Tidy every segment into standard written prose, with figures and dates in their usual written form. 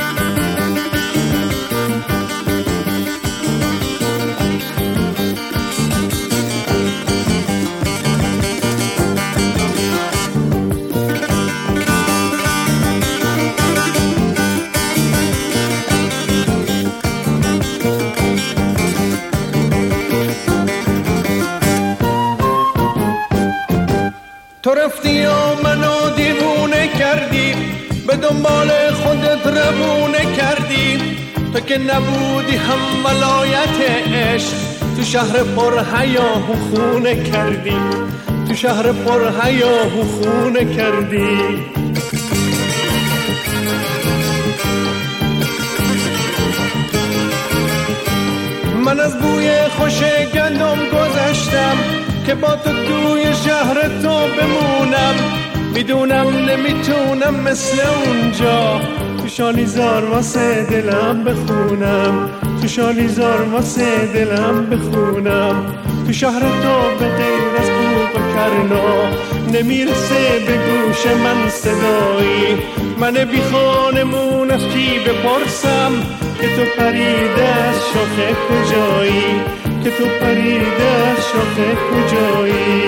تو رفتی و منو دیوونه کردی، به دنبال خودت روونه کردی. تو که نبودی هم ولایت عشق، تو شهر پر هیاهو خونه کردی، تو شهر پر هیاهو خونه کردی. من از بوی خوش گندم گذشتم که با تو توی شهر تو بمونم. میدونم نمیتونم مثل اونجا تو شالیزار واسه دلم بخونم، تو شالیزار واسه دلم بخونم. تو شهر تو به غیر از بوق و کرنا نمیرسه به گوش من صدایی. من بی خانمون از کی بپرسم که تو پریده از شاخه کجایی، که تو پریده از شاخه کجایی.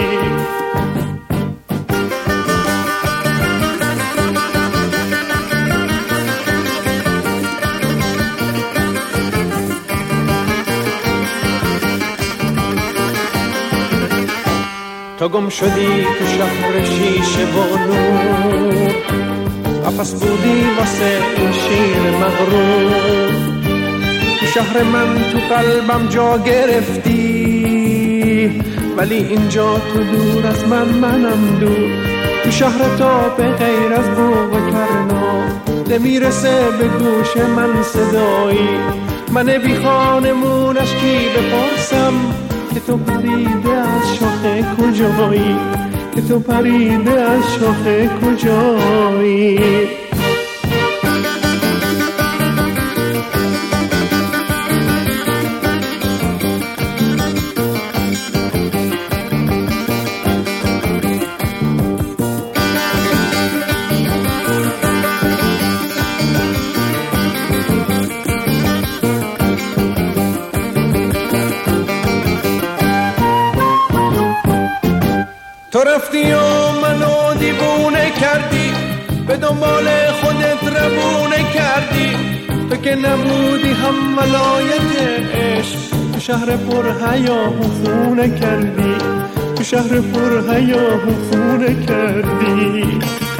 تو گم شدی تو شهر شیشه و نور، قفس بودی واسه این شیر مغرور. تو شهر من تو قلبم جا گرفتی، ولی اینجا تو دور از منم دور. تو شهر تو به غیر از بوق و کرنا نمیرسه به گوش من صدایی. من بی خانمون از کی بپرسم که تو پریده از شاخه کجایی، که تو پریده از شاخه کجایی. تو رفتی و منو دیوونه کردی، به دنبال خودت روونه کردی. تو که نبودی هم ولایت عشق، تو شهر پر هیاهو خونه کردی، تو شهر پر هیاهو خونه کردی.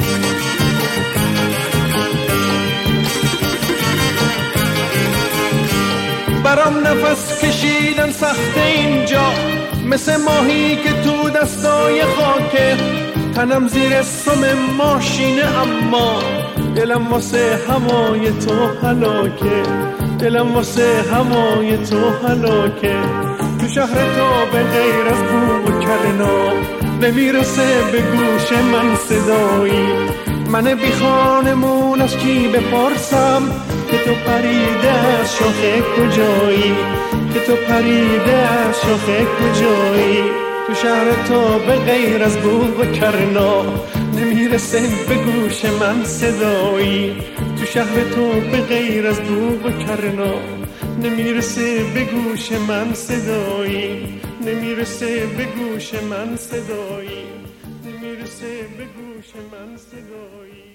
برام نفس کشیدن سخته اینجا، مثل ماهی که تو دستای خاکه. تنم زیر سم ماشینه اما دلم واسه هوای تو هلاکه، دلم واسه هوای تو هلاکه. تو شهر تو به غیر از بوق و کرنا نمیرسه به گوش من صدایی. من بی خانمون از کی بپرسم که تو پریده از شاخه کجایی، که تو پریده از شاخه کجایی. تو شهر تو به غیر از بوق و کرنا نمیرسه به گوش من صدایی. تو شهر تو به غیر از بوق و کرنا نمیرسه به گوش من صدایی، نمیرسه به گوش من صدایی، نمیرسه به گوش من صدایی.